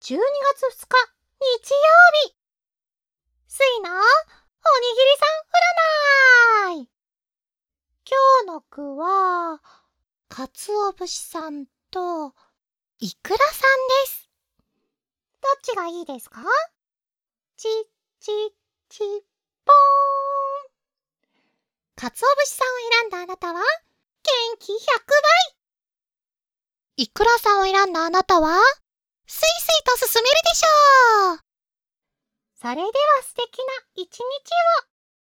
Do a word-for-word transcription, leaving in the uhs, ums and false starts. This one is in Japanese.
じゅうにがつふつか日曜日、スイのおにぎりさん占い。今日の句はかつお節さんといくらさんです。どっちがいいですか？ちちちぽーん。かつお節さんを選んだあなたは元気ひゃくばい。いくらさんを選んだあなたはスイスイと進めるでしょう。それでは素敵な一日を。